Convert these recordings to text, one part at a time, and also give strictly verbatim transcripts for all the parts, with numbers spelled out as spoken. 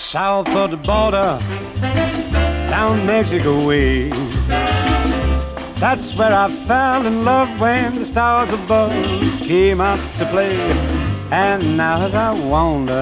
south of the border, down Mexico way. That's where I fell in love when the stars above came out to play. And now as I wander...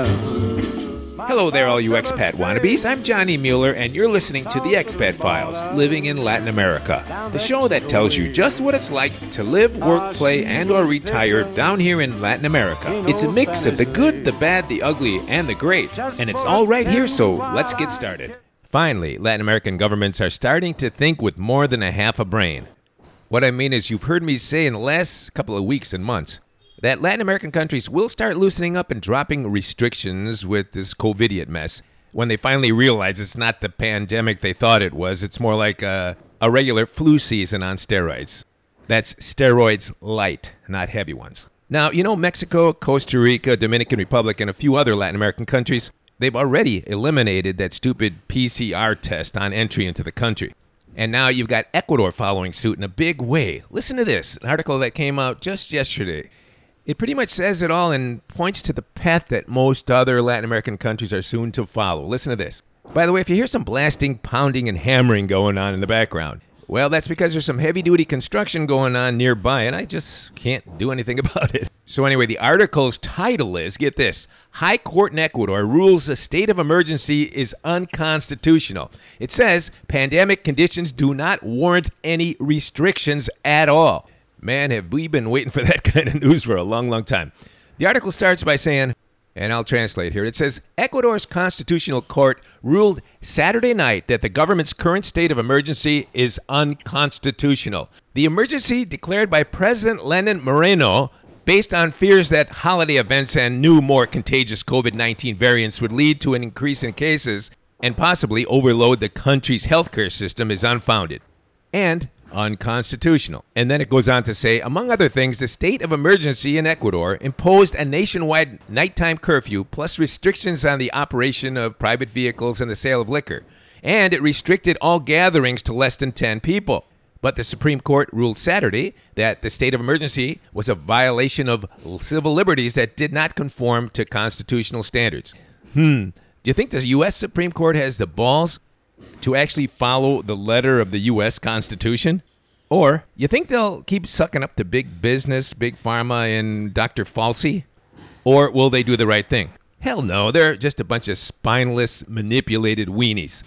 Hello there, all you expat wannabes. I'm Johnny Mueller, and you're listening to The Expat Files, Living in Latin America, the show that tells you just what it's like to live, work, play, and or retire down here in Latin America. It's a mix of the good, the bad, the ugly, and the great, and it's all right here, so let's get started. Finally, Latin American governments are starting to think with more than a half a brain. What I mean is, you've heard me say in the last couple of weeks and months that Latin American countries will start loosening up and dropping restrictions with this COVIDiot mess when they finally realize it's not the pandemic they thought it was. It's more like a, a regular flu season on steroids. That's steroids light, not heavy ones. Now, you know, Mexico, Costa Rica, Dominican Republic, and a few other Latin American countries, they've already eliminated that stupid P C R test on entry into the country. And now you've got Ecuador following suit in a big way. Listen to this, an article that came out just yesterday. It pretty much says it all and points to the path that most other Latin American countries are soon to follow. Listen to this. By the way, if you hear some blasting, pounding, and hammering going on in the background, well, that's because there's some heavy-duty construction going on nearby, and I just can't do anything about it. So anyway, the article's title is, get this, High Court in Ecuador rules a state of emergency is unconstitutional. It says pandemic conditions do not warrant any restrictions at all. Man, have we been waiting for that kind of news for a long, long time. The article starts by saying, and I'll translate here, it says, Ecuador's constitutional court ruled Saturday night that the government's current state of emergency is unconstitutional. The emergency declared by President Lenin Moreno, based on fears that holiday events and new, more contagious COVID nineteen variants would lead to an increase in cases and possibly overload the country's healthcare system, is unfounded and unconstitutional. And then it goes on to say, among other things, the state of emergency in Ecuador imposed a nationwide nighttime curfew plus restrictions on the operation of private vehicles and the sale of liquor. And it restricted all gatherings to less than ten people. But the Supreme Court ruled Saturday that the state of emergency was a violation of civil liberties that did not conform to constitutional standards. Hmm. Do you think the U S Supreme Court has the balls to actually follow the letter of the U S Constitution? Or you think they'll keep sucking up to big business, big pharma, and Doctor Fauci? Or will they do the right thing? Hell no, they're just a bunch of spineless, manipulated weenies.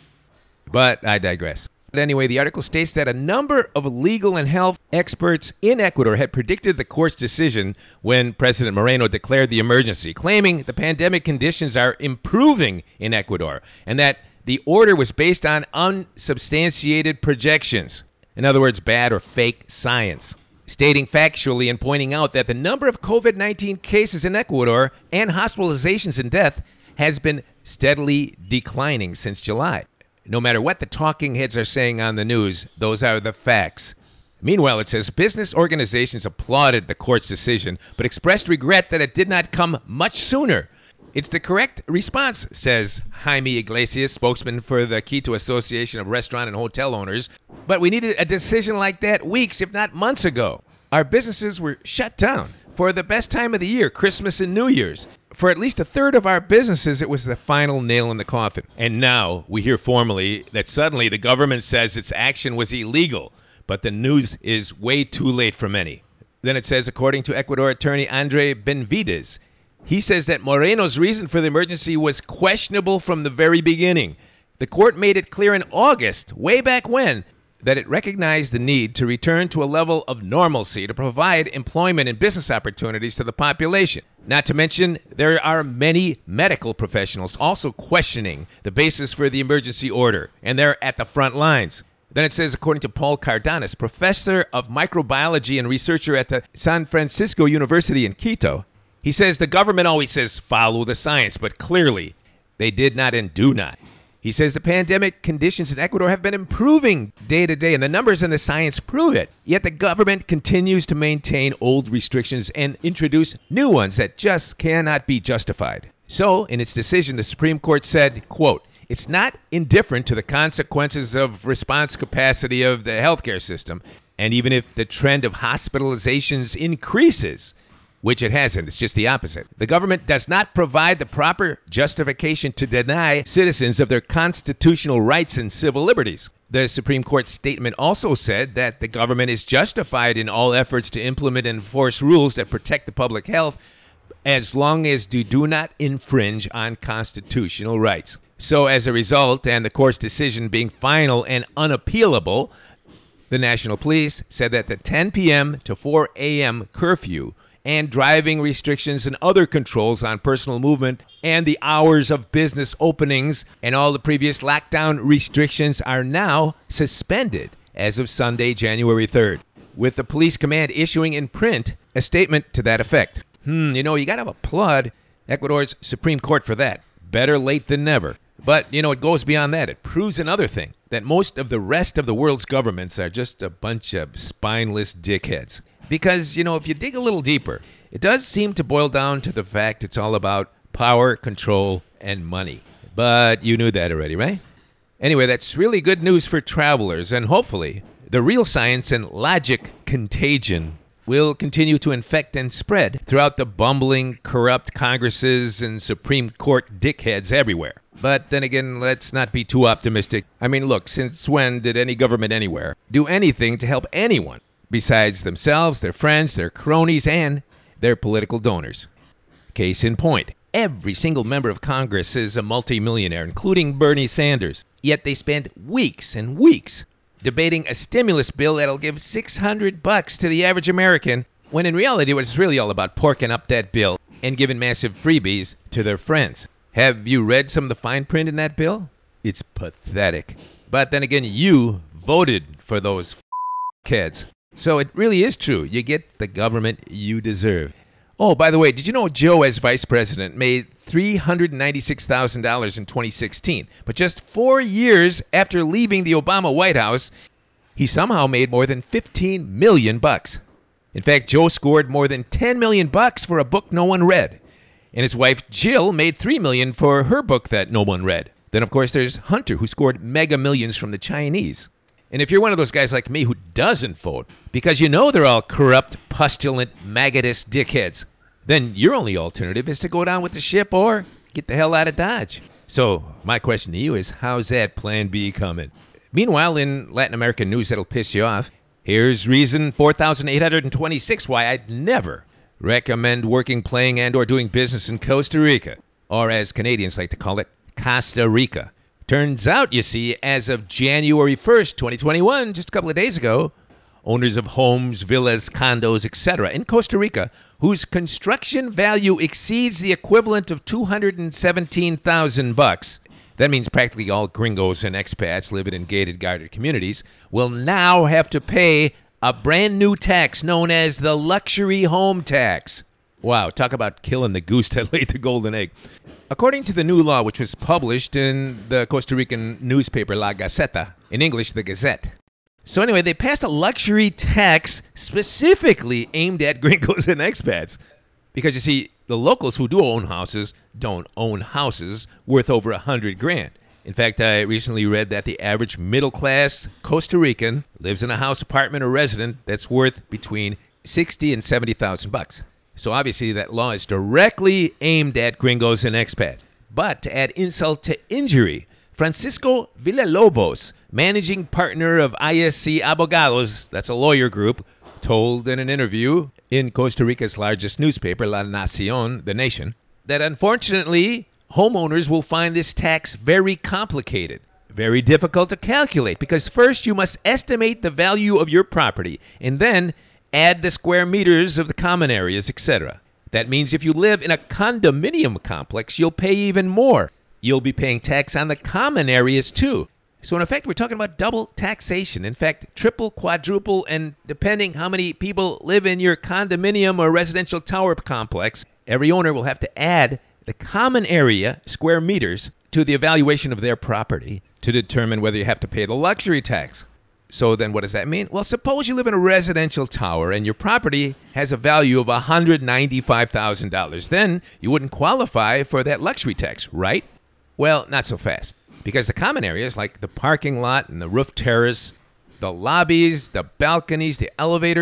But I digress. But anyway, the article states that a number of legal and health experts in Ecuador had predicted the court's decision when President Moreno declared the emergency, claiming the pandemic conditions are improving in Ecuador and that the order was based on unsubstantiated projections. In other words, bad or fake science. Stating factually and pointing out that the number of COVID nineteen cases in Ecuador and hospitalizations and death has been steadily declining since July. No matter what the talking heads are saying on the news, those are the facts. Meanwhile, it says business organizations applauded the court's decision, but expressed regret that it did not come much sooner. It's the correct response, says Jaime Iglesias, spokesman for the Quito Association of Restaurant and Hotel Owners. But we needed a decision like that weeks, if not months ago. Our businesses were shut down for the best time of the year, Christmas and New Year's. For at least a third of our businesses, it was the final nail in the coffin. And now we hear formally that suddenly the government says its action was illegal. But the news is way too late for many. Then it says, according to Ecuador attorney Andre Benvides, he says that Moreno's reason for the emergency was questionable from the very beginning. The court made it clear in August, way back when, that it recognized the need to return to a level of normalcy to provide employment and business opportunities to the population. Not to mention, there are many medical professionals also questioning the basis for the emergency order, and they're at the front lines. Then it says, according to Paul Cardenas, professor of microbiology and researcher at the San Francisco University in Quito, he says the government always says follow the science, but clearly they did not and do not. He says the pandemic conditions in Ecuador have been improving day to day, and the numbers and the science prove it. Yet the government continues to maintain old restrictions and introduce new ones that just cannot be justified. So, in its decision, the Supreme Court said, quote, it's not indifferent to the consequences of response capacity of the healthcare system, and even if the trend of hospitalizations increases, which it hasn't. It's just the opposite. The government does not provide the proper justification to deny citizens of their constitutional rights and civil liberties. The Supreme Court statement also said that the government is justified in all efforts to implement and enforce rules that protect the public health as long as they do not infringe on constitutional rights. So as a result, and the court's decision being final and unappealable, the National Police said that the ten p.m. to four a.m. curfew and driving restrictions and other controls on personal movement and the hours of business openings and all the previous lockdown restrictions are now suspended as of Sunday, January third, with the police command issuing in print a statement to that effect. Hmm, you know, you got to applaud Ecuador's Supreme Court for that. Better late than never. But, you know, it goes beyond that. It proves another thing, that most of the rest of the world's governments are just a bunch of spineless dickheads. Because, you know, if you dig a little deeper, it does seem to boil down to the fact it's all about power, control, and money. But you knew that already, right? Anyway, that's really good news for travelers, and hopefully the real science and logic contagion will continue to infect and spread throughout the bumbling, corrupt Congresses and Supreme Court dickheads everywhere. But then again, let's not be too optimistic. I mean, look, since when did any government anywhere do anything to help anyone besides themselves, their friends, their cronies, and their political donors? Case in point, every single member of Congress is a multimillionaire, including Bernie Sanders. Yet they spend weeks and weeks debating a stimulus bill that'll give six hundred bucks to the average American, when in reality it's really all about porking up that bill and giving massive freebies to their friends. Have you read some of the fine print in that bill? It's pathetic. But then again, you voted for those f- kids. So it really is true. You get the government you deserve. Oh, by the way, did you know Joe, as vice president, made three hundred ninety-six thousand dollars in twenty sixteen? But just four years after leaving the Obama White House, he somehow made more than fifteen million bucks. In fact, Joe scored more than ten million bucks for a book no one read. And his wife, Jill, made three million dollars for her book that no one read. Then, of course, there's Hunter, who scored mega millions from the Chinese. And if you're one of those guys like me who doesn't vote, because you know they're all corrupt, pustulant, maggotus dickheads, then your only alternative is to go down with the ship or get the hell out of Dodge. So my question to you is, how's that plan B coming? Meanwhile, in Latin American news that'll piss you off, here's reason four thousand eight hundred twenty-six why I'd never recommend working, playing, and or doing business in Costa Rica, or as Canadians like to call it, Costa Rica. Turns out, you see, as of January first, twenty twenty-one, just a couple of days ago, owners of homes, villas, condos, et cetera in Costa Rica, whose construction value exceeds the equivalent of two hundred seventeen thousand bucks, that means practically all gringos and expats living in gated, guarded communities, will now have to pay a brand new tax known as the luxury home tax. Wow, talk about killing the goose that laid the golden egg. According to the new law, which was published in the Costa Rican newspaper La Gaceta, in English, the Gazette. So anyway, they passed a luxury tax specifically aimed at gringos and expats. Because you see, the locals who do own houses don't own houses worth over a hundred grand. In fact, I recently read that the average middle-class Costa Rican lives in a house, apartment, or residence that's worth between sixty and seventy thousand bucks. So obviously that law is directly aimed at gringos and expats. But to add insult to injury, Francisco Villalobos, managing partner of I S C Abogados, that's a lawyer group, told in an interview in Costa Rica's largest newspaper, La Nación, The Nation, that unfortunately homeowners will find this tax very complicated, very difficult to calculate, because first you must estimate the value of your property and then add the square meters of the common areas, et cetera. That means if you live in a condominium complex, you'll pay even more. You'll be paying tax on the common areas too. So in effect, we're talking about double taxation. In fact, triple, quadruple, and depending how many people live in your condominium or residential tower complex, every owner will have to add the common area, square meters, to the evaluation of their property to determine whether you have to pay the luxury tax. So then what does that mean? Well, suppose you live in a residential tower and your property has a value of one hundred ninety-five thousand dollars. Then you wouldn't qualify for that luxury tax, right? Well, not so fast. Because the common areas like the parking lot and the roof terrace, the lobbies, the balconies, the elevators,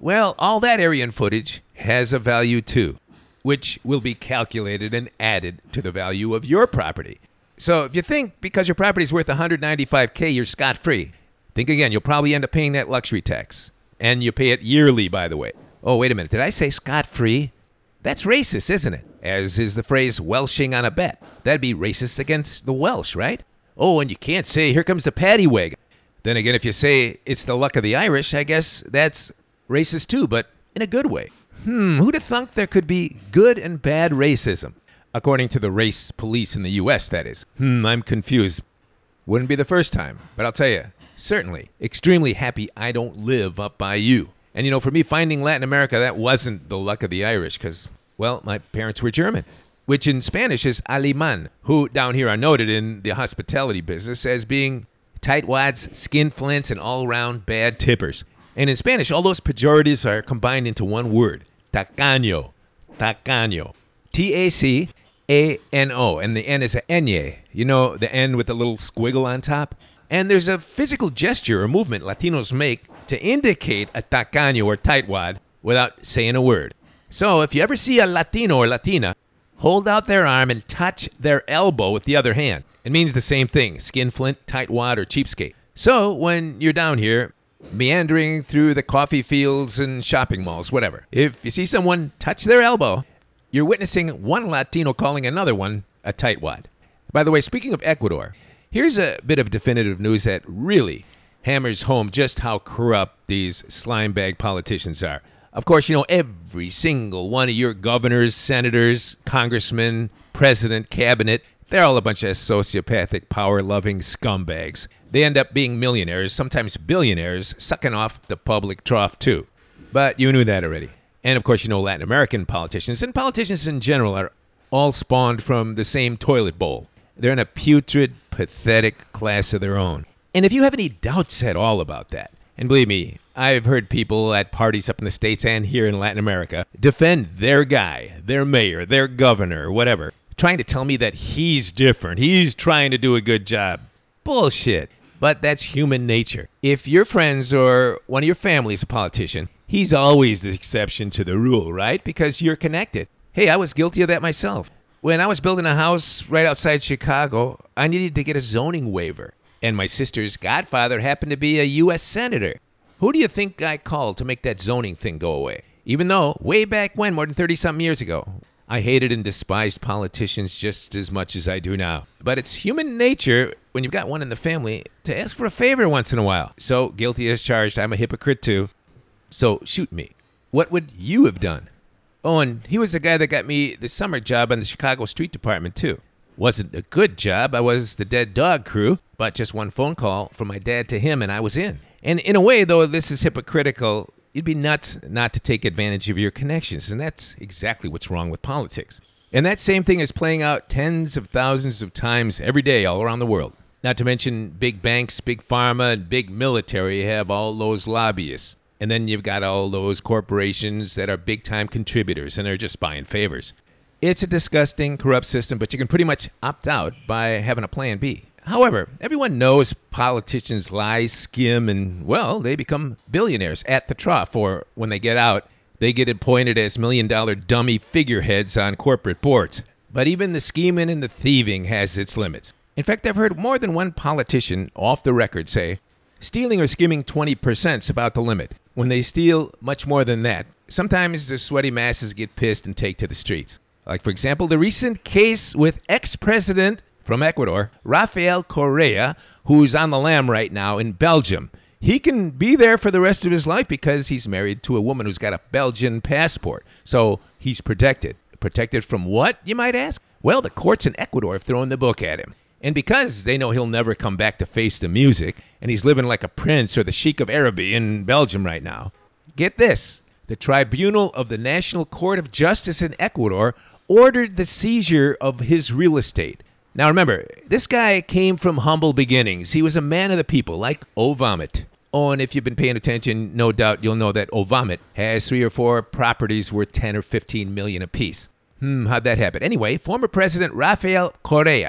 Well, all that Aryan footage has a value too, which will be calculated and added to the value of your property. So if you think because your property is worth one hundred ninety-five thousand dollars you're scot-free, think again. You'll probably end up paying that luxury tax. And you pay it yearly, by the way. Oh, wait a minute. Did I say scot-free? That's racist, isn't it? As is the phrase welshing on a bet. That'd be racist against the Welsh, right? Oh, and you can't say, here comes the paddy wagon. Then again, if you say it's the luck of the Irish, I guess that's racist too, but in a good way. Hmm, who'd have thunk there could be good and bad racism? According to the race police in the U S, that is. Hmm, I'm confused. Wouldn't be the first time, but I'll tell you, certainly, extremely happy I don't live up by you. And you know, for me, finding Latin America, that wasn't the luck of the Irish, because, well, my parents were German, which in Spanish is alemán, who down here are noted in the hospitality business as being tightwads, skinflints, and all-around bad tippers. And in Spanish, all those pejoratives are combined into one word, tacaño, tacaño, T A C A N O, and the N is a ñe, you know, the N with the little squiggle on top. And there's a physical gesture or movement Latinos make to indicate a tacaño or tightwad without saying a word. So if you ever see a Latino or Latina, hold out their arm and touch their elbow with the other hand. It means the same thing, skinflint, tightwad, or cheapskate. So when you're down here, meandering through the coffee fields and shopping malls, whatever, if you see someone touch their elbow, you're witnessing one Latino calling another one a tightwad. By the way, speaking of Ecuador, here's a bit of definitive news that really hammers home just how corrupt these slimebag politicians are. Of course, you know, every single one of your governors, senators, congressmen, president, cabinet, they're all a bunch of sociopathic, power-loving scumbags. They end up being millionaires, sometimes billionaires, sucking off the public trough too. But you knew that already. And of course, you know, Latin American politicians, and politicians in general, are all spawned from the same toilet bowl. They're in a putrid, pathetic class of their own. And if you have any doubts at all about that, and believe me, I've heard people at parties up in the States and here in Latin America defend their guy, their mayor, their governor, whatever, trying to tell me that he's different, he's trying to do a good job. Bullshit. But that's human nature. If your friends or one of your family is a politician, he's always the exception to the rule, right? Because you're connected. Hey, I was guilty of that myself. When I was building a house right outside Chicago, I needed to get a zoning waiver. And my sister's godfather happened to be a U S senator. Who do you think I called to make that zoning thing go away? Even though, way back when, more than thirty-something years ago, I hated and despised politicians just as much as I do now. But it's human nature, when you've got one in the family, to ask for a favor once in a while. So, guilty as charged, I'm a hypocrite too. So, shoot me. What would you have done? Oh, and he was the guy that got me the summer job on the Chicago Street Department too. Wasn't a good job. I was the dead dog crew, but just one phone call from my dad to him and I was in. And in a way, though this is hypocritical, you'd be nuts not to take advantage of your connections. And that's exactly what's wrong with politics. And that same thing is playing out tens of thousands of times every day all around the world. Not to mention big banks, big pharma, and big military have all those lobbyists. And then you've got all those corporations that are big-time contributors and are just buying favors. It's a disgusting, corrupt system, but you can pretty much opt out by having a plan B. However, everyone knows politicians lie, skim, and, well, they become billionaires at the trough, or when they get out, they get appointed as million-dollar dummy figureheads on corporate boards. But even the scheming and the thieving has its limits. In fact, I've heard more than one politician off the record say, stealing or skimming twenty percent is about the limit. When they steal much more than that, sometimes the sweaty masses get pissed and take to the streets. Like, for example, the recent case with ex-president from Ecuador, Rafael Correa, who's on the lam right now in Belgium. He can be there for the rest of his life because he's married to a woman who's got a Belgian passport. So he's protected. Protected from what, you might ask? Well, the courts in Ecuador have thrown the book at him. And because they know he'll never come back to face the music, and he's living like a prince or the Sheik of Araby in Belgium right now, get this. The Tribunal of the National Court of Justice in Ecuador ordered the seizure of his real estate. Now remember, this guy came from humble beginnings. He was a man of the people, like Ovamit. Oh, and if you've been paying attention, no doubt you'll know that Ovamit has three or four properties worth ten or fifteen million apiece. Hmm, how'd that happen? Anyway, former President Rafael Correa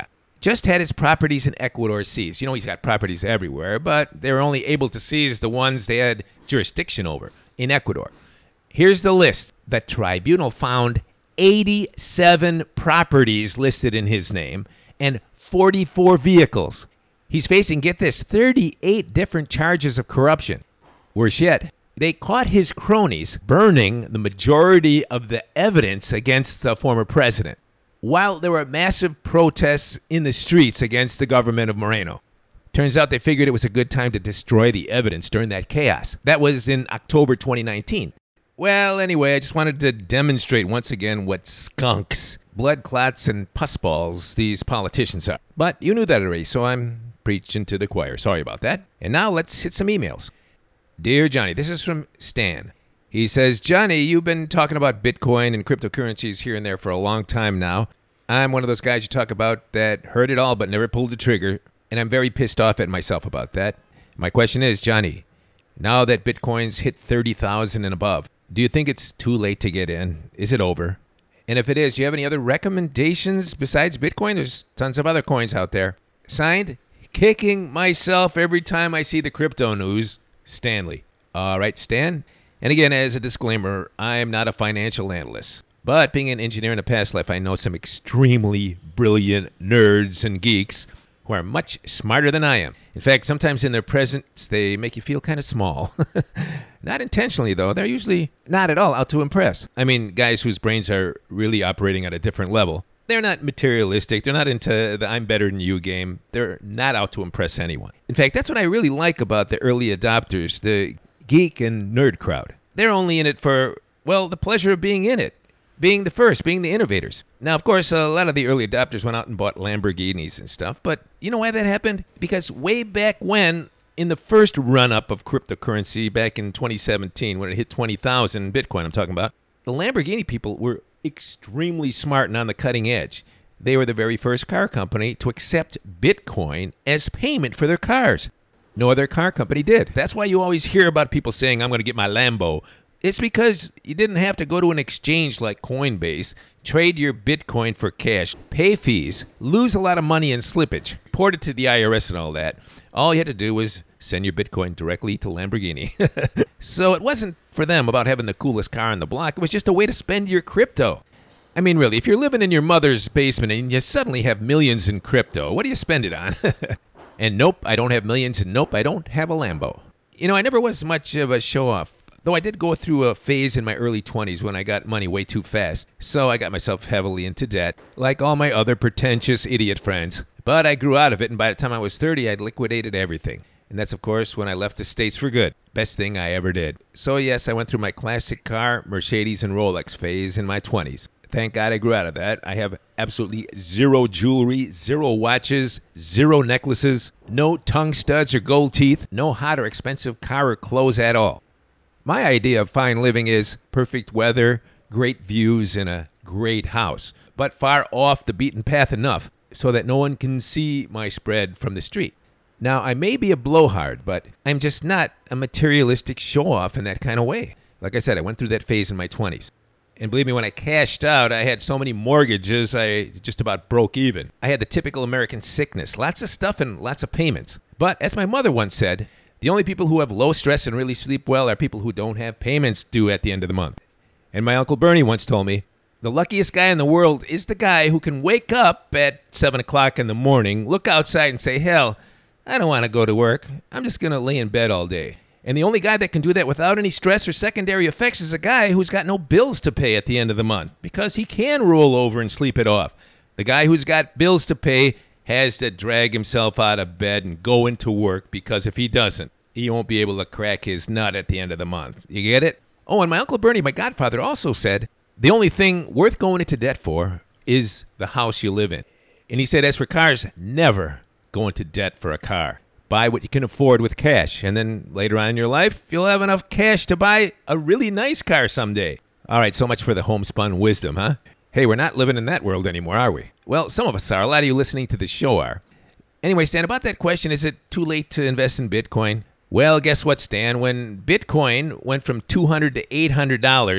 just had his properties in Ecuador seized. You know, he's got properties everywhere, but they were only able to seize the ones they had jurisdiction over in Ecuador. Here's the list. The tribunal found eighty-seven properties listed in his name and forty-four vehicles. He's facing, get this, thirty-eight different charges of corruption. Worse yet, they caught his cronies burning the majority of the evidence against the former president, while there were massive protests in the streets against the government of Moreno. Turns out they figured it was a good time to destroy the evidence during that chaos. That was in October twenty nineteen. Well, anyway, I just wanted to demonstrate once again what skunks, blood clots, and pussballs these politicians are. But you knew that already, so I'm preaching to the choir. Sorry about that. And now let's hit some emails. Dear Johnny, this is from Stan. He says, Johnny, you've been talking about Bitcoin and cryptocurrencies here and there for a long time now. I'm one of those guys you talk about that heard it all but never pulled the trigger, and I'm very pissed off at myself about that. My question is, Johnny, now that Bitcoin's hit thirty thousand and above, do you think it's too late to get in? Is it over? And if it is, do you have any other recommendations besides Bitcoin? There's tons of other coins out there. Signed, kicking myself every time I see the crypto news, Stanley. All right, Stan. And again, as a disclaimer, I am not a financial analyst. But being an engineer in a past life, I know some extremely brilliant nerds and geeks who are much smarter than I am. In fact, sometimes in their presence, they make you feel kind of small. Not intentionally, though. They're usually not at all out to impress. I mean, guys whose brains are really operating at a different level. They're not materialistic. They're not into the I'm better than you game. They're not out to impress anyone. In fact, that's what I really like about the early adopters, the geek and nerd crowd. They're only in it for, well, the pleasure of being in it. Being the first, being the innovators. Now, of course, a lot of the early adopters went out and bought Lamborghinis and stuff, but you know why that happened? Because way back when, in the first run-up of cryptocurrency back in twenty seventeen, when it hit twenty thousand Bitcoin, I'm talking about, the Lamborghini people were extremely smart and on the cutting edge. They were the very first car company to accept Bitcoin as payment for their cars. No other car company did. That's why you always hear about people saying, I'm going to get my Lambo. It's because you didn't have to go to an exchange like Coinbase, trade your Bitcoin for cash, pay fees, lose a lot of money in slippage, report it to the I R S and all that. All you had to do was send your Bitcoin directly to Lamborghini. So it wasn't for them about having the coolest car on the block. It was just a way to spend your crypto. I mean, really, if you're living in your mother's basement and you suddenly have millions in crypto, what do you spend it on? And nope, I don't have millions, and nope, I don't have a Lambo. You know, I never was much of a show-off. Though I did go through a phase in my early twenties when I got money way too fast, so I got myself heavily into debt, like all my other pretentious idiot friends. But I grew out of it, and by the time I was thirty, I'd liquidated everything. And that's, of course, when I left the States for good. Best thing I ever did. So yes, I went through my classic car, Mercedes, and Rolex phase in my twenties. Thank God I grew out of that. I have absolutely zero jewelry, zero watches, zero necklaces, no tongue studs or gold teeth, no hot or expensive car or clothes at all. My idea of fine living is perfect weather, great views, and a great house, but far off the beaten path enough so that no one can see my spread from the street. Now, I may be a blowhard, but I'm just not a materialistic show-off in that kind of way. Like I said, I went through that phase in my twenties. And believe me, when I cashed out, I had so many mortgages, I just about broke even. I had the typical American sickness, lots of stuff and lots of payments. But as my mother once said, the only people who have low stress and really sleep well are people who don't have payments due at the end of the month. And my Uncle Bernie once told me, the luckiest guy in the world is the guy who can wake up at seven o'clock in the morning, look outside and say, hell, I don't want to go to work. I'm just going to lay in bed all day. And the only guy that can do that without any stress or secondary effects is a guy who's got no bills to pay at the end of the month, because he can roll over and sleep it off. The guy who's got bills to pay has to drag himself out of bed and go into work, because if he doesn't, he won't be able to crack his nut at the end of the month. You get it? Oh, and my Uncle Bernie, my godfather, also said, the only thing worth going into debt for is the house you live in. And he said, as for cars, never go into debt for a car. Buy what you can afford with cash, and then later on in your life, you'll have enough cash to buy a really nice car someday. All right, so much for the homespun wisdom, huh? Hey, we're not living in that world anymore, are we? Well, some of us are. A lot of you listening to the show are. Anyway, Stan, about that question, is it too late to invest in Bitcoin? Well, guess what, Stan? When Bitcoin went from two hundred dollars to eight hundred dollars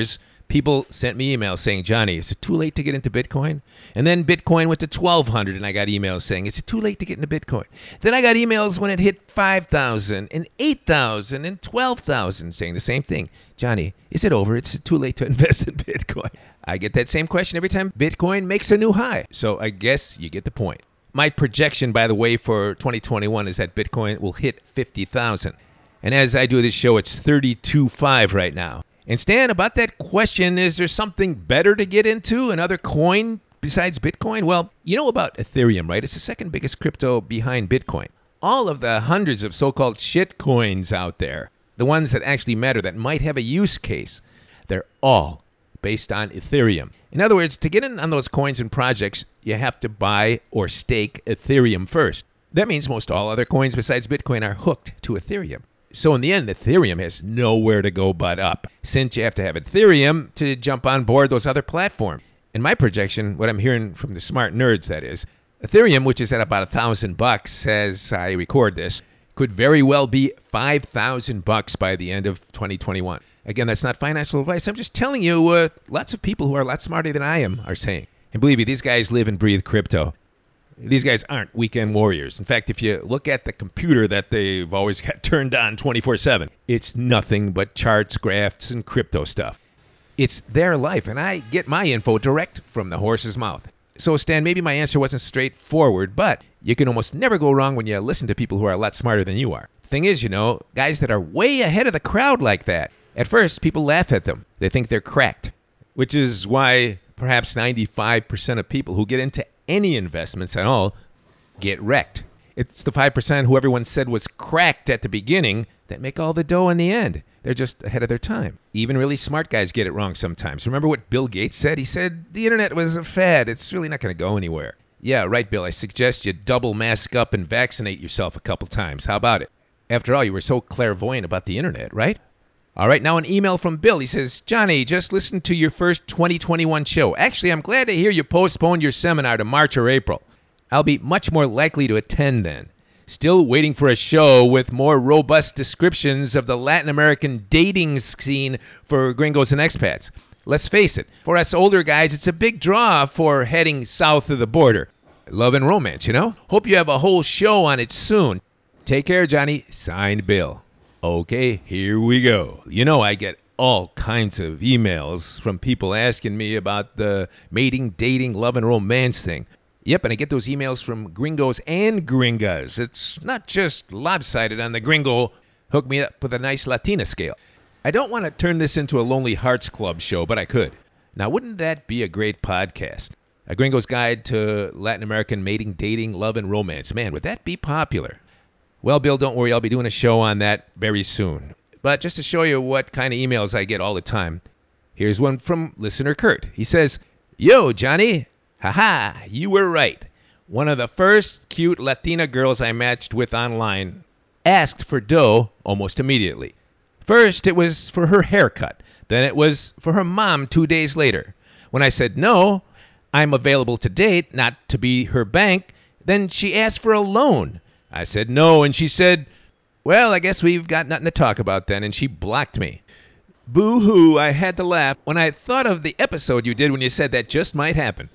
People sent me emails saying, Johnny, is it too late to get into Bitcoin? And then Bitcoin went to twelve hundred, and I got emails saying, is it too late to get into Bitcoin? Then I got emails when it hit five thousand and eight thousand and twelve thousand saying the same thing. Johnny, is it over? It's too late to invest in Bitcoin. I get that same question every time Bitcoin makes a new high. So I guess you get the point. My projection, by the way, for twenty twenty-one is that Bitcoin will hit fifty thousand. And as I do this show, it's thirty-two point five right now. And Stan, about that question, is there something better to get into, another coin besides Bitcoin? Well, you know about Ethereum, right? It's the second biggest crypto behind Bitcoin. All of the hundreds of so-called shit coins out there, the ones that actually matter, that might have a use case, they're all based on Ethereum. In other words, to get in on those coins and projects, you have to buy or stake Ethereum first. That means most all other coins besides Bitcoin are hooked to Ethereum. So in the end, Ethereum has nowhere to go but up, since you have to have Ethereum to jump on board those other platforms. In my projection, what I'm hearing from the smart nerds, that is, Ethereum, which is at about a thousand bucks as I record this, could very well be five thousand bucks by the end of twenty twenty-one. Again, that's not financial advice. I'm just telling you what uh, lots of people who are a lot smarter than I am are saying. And believe me, these guys live and breathe crypto. These guys aren't weekend warriors. In fact, if you look at the computer that they've always got turned on twenty-four seven, it's nothing but charts, graphs, and crypto stuff. It's their life, and I get my info direct from the horse's mouth. So, Stan, maybe my answer wasn't straightforward, but you can almost never go wrong when you listen to people who are a lot smarter than you are. Thing is, you know, guys that are way ahead of the crowd like that, at first, people laugh at them. They think they're cracked, which is why perhaps ninety-five percent of people who get into any investments at all get wrecked. It's the five percent who everyone said was cracked at the beginning that make all the dough in the end. They're just ahead of their time. Even really smart guys get it wrong sometimes. Remember what Bill Gates said? He said, the internet was a fad. It's really not going to go anywhere. Yeah, right, Bill. I suggest you double mask up and vaccinate yourself a couple times. How about it? After all, you were so clairvoyant about the internet, right? All right, now an email from Bill. He says, Johnny, just listened to your first twenty twenty-one show. Actually, I'm glad to hear you postponed your seminar to March or April. I'll be much more likely to attend then. Still waiting for a show with more robust descriptions of the Latin American dating scene for gringos and expats. Let's face it, for us older guys, it's a big draw for heading south of the border. Love and romance, you know? Hope you have a whole show on it soon. Take care, Johnny. Signed, Bill. Okay, here we go. You know, I get all kinds of emails from people asking me about the mating, dating, love, and romance thing. Yep, and I get those emails from gringos and gringas. It's not just lopsided on the gringo, hook me up with a nice Latina scale. I don't want to turn this into a Lonely Hearts Club show, but I could. Now, wouldn't that be a great podcast? A Gringo's Guide to Latin American Mating, Dating, Love, and Romance. Man, would that be popular? Well, Bill, don't worry. I'll be doing a show on that very soon. But just to show you what kind of emails I get all the time, here's one from listener Kurt. He says, Yo, Johnny. Haha, you were right. One of the first cute Latina girls I matched with online asked for dough almost immediately. First, it was for her haircut. Then it was for her mom two days later. When I said no, I'm available to date, not to be her bank, then she asked for a loan. I said no, and she said, well, I guess we've got nothing to talk about then, and she blocked me. Boo-hoo, I had to laugh when I thought of the episode you did when you said that just might happen.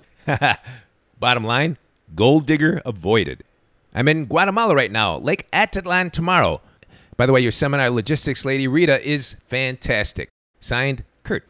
Bottom line, gold digger avoided. I'm in Guatemala right now, Lake Atitlan tomorrow. By the way, your seminar logistics lady, Rita, is fantastic. Signed, Kurt.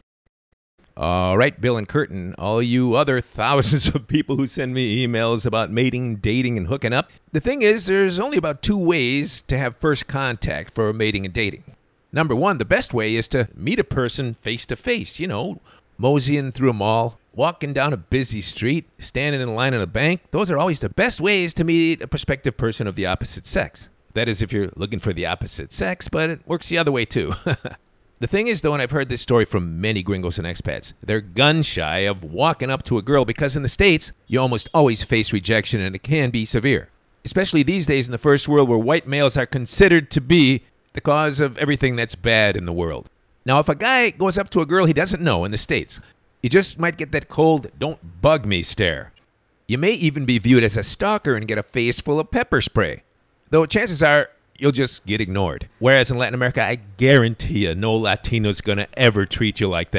All right, Bill and Kurt, and all you other thousands of people who send me emails about mating, dating, and hooking up. The thing is, there's only about two ways to have first contact for mating and dating. Number one, the best way is to meet a person face-to-face, you know, moseying through a mall, walking down a busy street, standing in line at a bank. Those are always the best ways to meet a prospective person of the opposite sex. That is if you're looking for the opposite sex, but it works the other way too. The thing is, though, and I've heard this story from many gringos and expats, they're gun-shy of walking up to a girl because in the States, you almost always face rejection and it can be severe. Especially these days in the first world where white males are considered to be the cause of everything that's bad in the world. Now, if a guy goes up to a girl he doesn't know in the States, you just might get that cold, don't bug me stare. You may even be viewed as a stalker and get a face full of pepper spray. Though chances are, you'll just get ignored. Whereas in Latin America, I guarantee you no Latino's gonna ever treat you like that.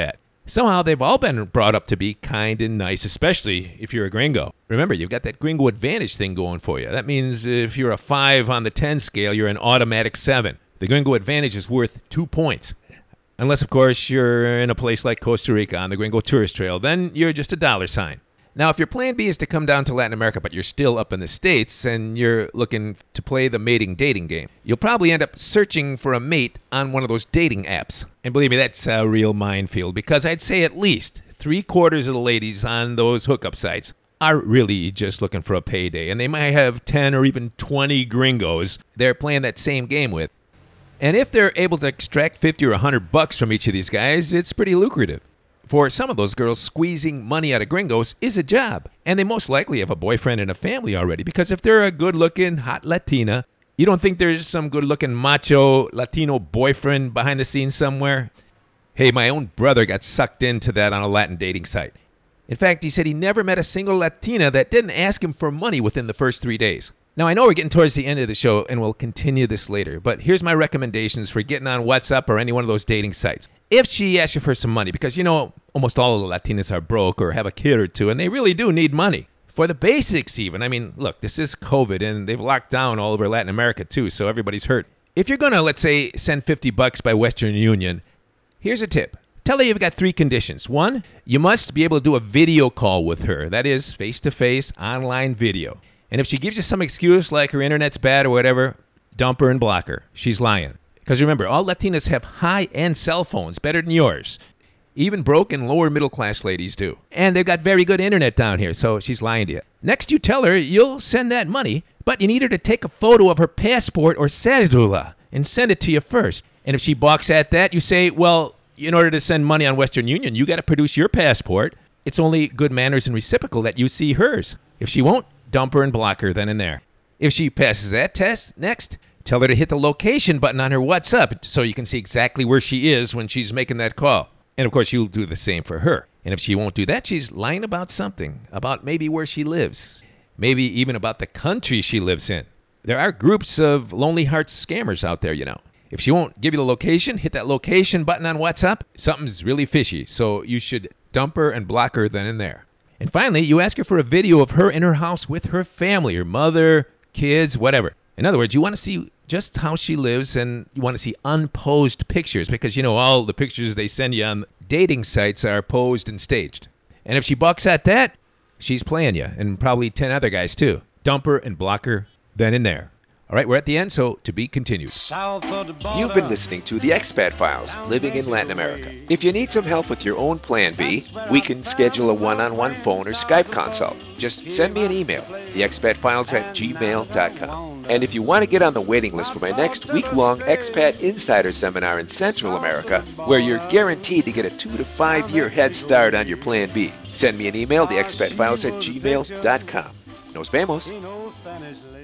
Somehow they've all been brought up to be kind and nice, especially if you're a gringo. Remember, you've got that gringo advantage thing going for you. That means if you're a five on the ten scale, you're an automatic seven. The gringo advantage is worth two points. Unless, of course, you're in a place like Costa Rica on the Gringo Tourist Trail, then you're just a dollar sign. Now, if your plan B is to come down to Latin America, but you're still up in the States and you're looking to play the mating dating game, you'll probably end up searching for a mate on one of those dating apps. And believe me, that's a real minefield, because I'd say at least three quarters of the ladies on those hookup sites are really just looking for a payday, and they might have ten or even twenty gringos they're playing that same game with. And if they're able to extract fifty or one hundred bucks from each of these guys, it's pretty lucrative. For some of those girls, squeezing money out of gringos is a job. And they most likely have a boyfriend and a family already, because if they're a good-looking, hot Latina, you don't think there's some good-looking macho Latino boyfriend behind the scenes somewhere? Hey, my own brother got sucked into that on a Latin dating site. In fact, he said he never met a single Latina that didn't ask him for money within the first three days. Now, I know we're getting towards the end of the show, and we'll continue this later, but here's my recommendations for getting on WhatsApp or any one of those dating sites. If she asks you for some money, because, you know, almost all of the Latinas are broke or have a kid or two, and they really do need money. For the basics even. I mean, look, this is COVID, and they've locked down all over Latin America, too, so everybody's hurt. If you're going to, let's say, send fifty bucks by Western Union, here's a tip. Tell her you've got three conditions. One, you must be able to do a video call with her. That is, face-to-face, online video. And if she gives you some excuse like her internet's bad or whatever, dump her and block her. She's lying. Because remember, all Latinas have high-end cell phones, better than yours. Even broke and lower middle-class ladies do. And they've got very good internet down here, so she's lying to you. Next, you tell her you'll send that money, but you need her to take a photo of her passport or cedula and send it to you first. And if she balks at that, you say, well, in order to send money on Western Union, you got to produce your passport. It's only good manners and reciprocal that you see hers. If she won't, dump her and block her then and there. If she passes that test, next, tell her to hit the location button on her WhatsApp so you can see exactly where she is when she's making that call. And of course, you'll do the same for her. And if she won't do that, she's lying about something, about maybe where she lives, maybe even about the country she lives in. There are groups of lonely hearts scammers out there, you know. If she won't give you the location, hit that location button on WhatsApp, something's really fishy. So you should dump her and block her then and there. And finally, you ask her for a video of her in her house with her family, her mother, kids, whatever. In other words, you want to see just how she lives, and you want to see unposed pictures because, you know, all the pictures they send you on dating sites are posed and staged. And if she bucks at that, she's playing you, and probably ten other guys too. Dump her and block her then and there. All right, we're at the end, so to be continued. You've been listening to The Expat Files, Living in Latin America. If you need some help with your own plan B, we can schedule a one-on-one phone or Skype consult. Just send me an email, the expat files at gmail dot com. And if you want to get on the waiting list for my next week-long Expat Insider Seminar in Central America, where you're guaranteed to get a two to five year head start on your plan B, send me an email, the expat files at gmail dot com. Nos vemos.